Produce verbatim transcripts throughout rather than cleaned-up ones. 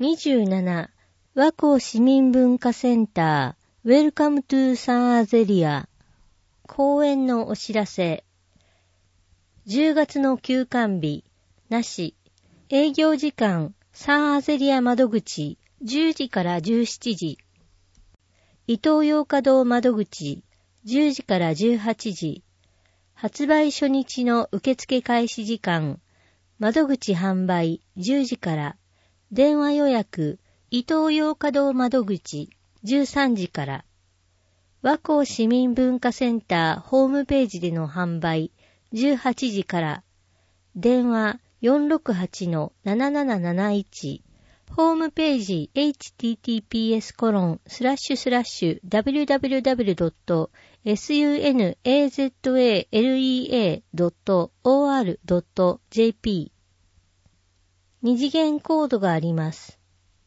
にじゅうなな、和光市民文化センター、ウェルカムトゥサンアゼリア。公演のお知らせ。じゅうがつの休館日、なし。営業時間、サンアゼリア窓口、じゅうじからじゅうしちじ。イトーヨーカドー窓口、じゅうじからじゅうはちじ。発売初日の受付開始時間、窓口販売じゅうじから、電話予約、イトーヨーカドー窓口じゅうさんじから、和光市民文化センターホームページでの販売じゅうはちじから、電話 よんろくはちのななななななないち、ホームページ エイチティーティーピーエスコロンスラッシュスラッシュダブリューダブリューダブリュードットサンアゼリアドットオーアールドットジェーピー。二次元コードがあります。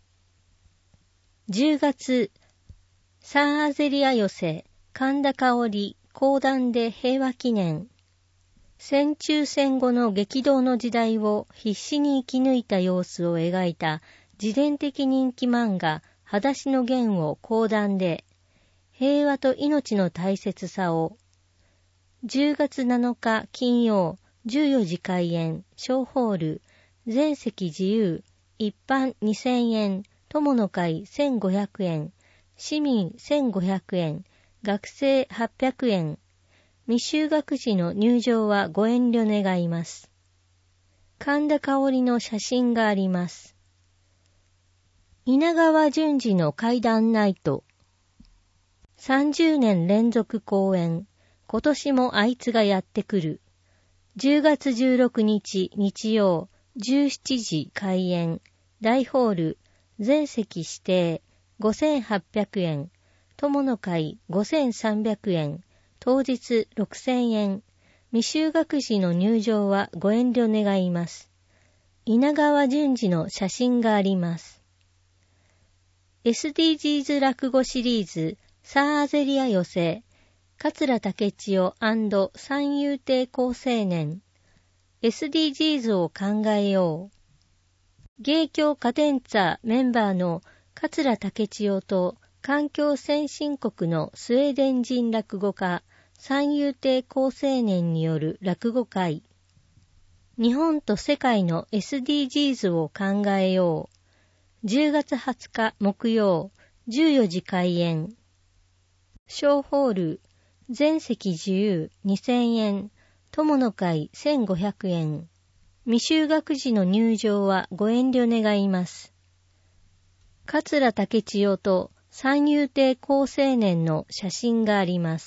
じゅうがつ、サンアゼリア寄せ、神田香織、講談で平和記念。戦中戦後の激動の時代を必死に生き抜いた様子を描いた自伝的人気漫画、裸足のゲンを講談で、平和と命の大切さを。じゅうがつなのか金曜、じゅうよじ開演、小ホール、全席自由、一般にせんえん、友の会せんごひゃくえん、市民せんごひゃくえん、学生はっぴゃくえん。未就学児の入場はご遠慮願います。神田香織の写真があります。稲川淳二の怪談ナイト。さんじゅうねん連続公演。今年もあいつがやってくる。じゅうがつじゅうろくにち日曜、じゅうしちじ開演。大ホール、全席指定、ごせんはっぴゃくえん。友の会ごせんさんびゃくえん。当日ろくせんえん。未就学児の入場はご遠慮願います。稲川淳二の写真があります。エスディージーズ 落語シリーズ、サンアゼリア寄せ、桂竹千代&三遊亭好青年。エスディージーズ を考えよう。芸協カデンツァメンバーの桂竹千代と環境先進国のスウェーデン人落語家三遊亭好青年による落語会。日本と世界の エスディージーズ を考えよう。じゅうがつはつか木曜、じゅうよじ開演。小ホール、全席自由にせんえん、友の会せんごひゃくえん。未就学児の入場はご遠慮願います。桂竹千代と三遊亭好青年の写真があります。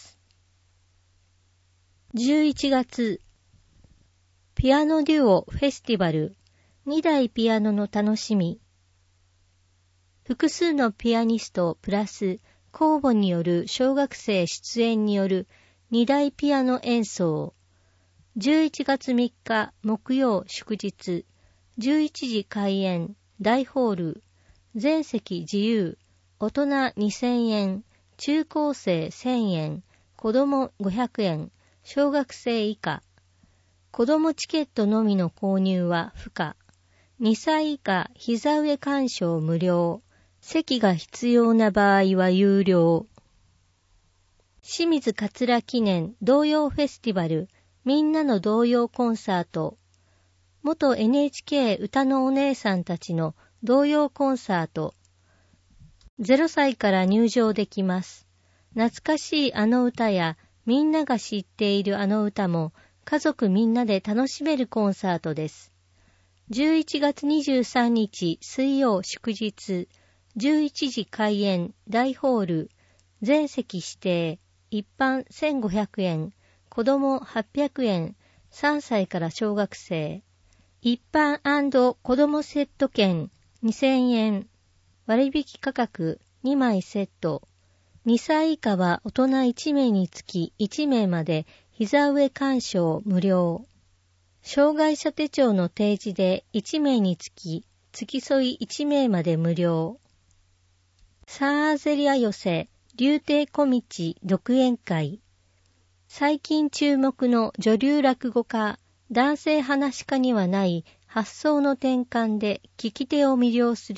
じゅういちがつ、ピアノデュオフェスティバル、にだいピアノの楽しみ。複数のピアニストプラス公募による小学生出演によるにだいピアノ演奏。じゅういちがつみっか木曜祝日、じゅういちじ開演、大ホール、全席自由、大人にせんえん、中高生せんえん、子供ごひゃくえん、小学生以下。子供チケットのみの購入は不可。にさい以下膝上鑑賞無料。席が必要な場合は有料。清水桂記念童謡フェスティバルみんなの童謡コンサート。元 エヌエイチケー 歌のお姉さんたちの童謡コンサート。ゼロさいから入場できます。懐かしいあの歌やみんなが知っているあの歌も家族みんなで楽しめるコンサートです。じゅういちがつにじゅうさんにち水曜祝日、じゅういちじ開演、大ホール、全席指定、一般せんごひゃくえん、子供はっぴゃくえん、さんさいから小学生、一般&子供セット券にせんえん、割引価格にまいセット、にさい以下は大人いちめいにつきいちめいまで膝上鑑賞無料。障害者手帳の提示でいちめいにつき、付き添いいちめいまで無料。サンアゼリア寄せ、竜亭小道独演会。最近注目の女流落語家、男性話し家にはない発想の転換で聞き手を魅了する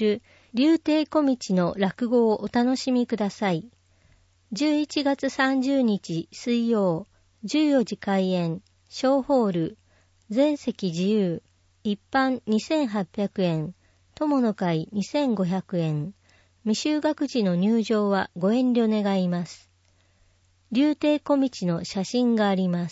竜亭小道の落語をお楽しみください。じゅういちがつさんじゅうにち水曜、じゅうよじ開演、小ホール、全席自由、一般にせんはっぴゃくえん、友の会にせんごひゃくえん、未就学児の入場はご遠慮願います。竜亭小道の写真があります。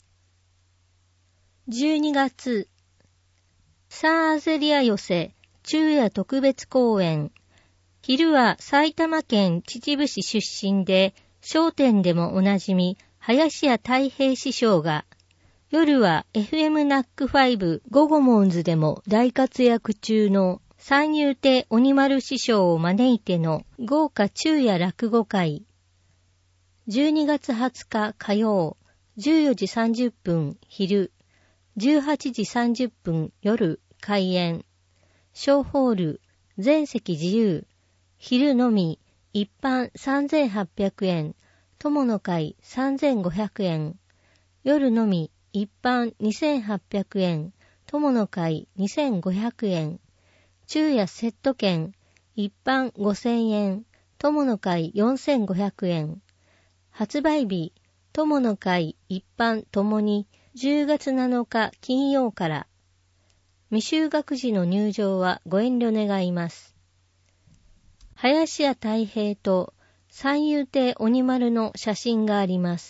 じゅうにがつ、サーゼリア寄せ昼夜特別公演。昼は埼玉県秩父市出身で、笑点でもおなじみ、林家たい平師匠が、夜は エフエム ナックファイブ ゴゴモンズでも大活躍中の三遊亭鬼丸師匠を招いての豪華昼夜落語会。じゅうにがつはつか火曜、じゅうよじさんじゅっぷん昼、じゅうはちじさんじゅっぷん夜開演。小ホール、全席自由。昼のみ、一般さんぜんはっぴゃくえん、友の会さんぜんごひゃくえん。夜のみ、一般にせんはっぴゃくえん、友の会にせんごひゃくえん。昼夜セット券、一般ごせんえん、友の会よんせんごひゃくえん。発売日、友の会一般ともにじゅうがつなのか金曜から。未就学児の入場はご遠慮願います。林家たい平と三遊亭鬼丸の写真があります。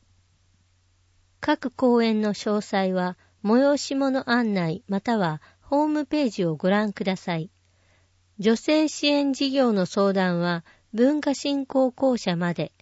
各公演の詳細は催し物案内またはホームページをご覧ください。女性支援事業の相談は文化振興公社まで。